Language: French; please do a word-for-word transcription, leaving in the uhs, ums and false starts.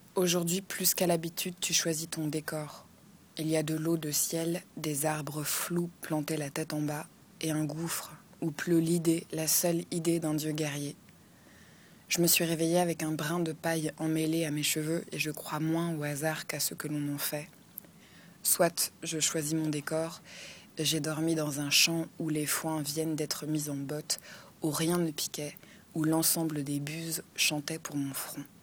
Aujourd'hui, plus qu'à l'habitude, tu choisis ton décor. Il y a de l'eau de ciel, des arbres flous plantés la tête en bas, et un gouffre où pleut l'idée, la seule idée d'un dieu guerrier. Je me suis réveillée avec un brin de paille emmêlé à mes cheveux et je crois moins au hasard qu'à ce que l'on en fait. Soit je choisis mon décor, j'ai dormi dans un champ où les foins viennent d'être mis en botte, où rien ne piquait, où l'ensemble des buses chantait pour mon front.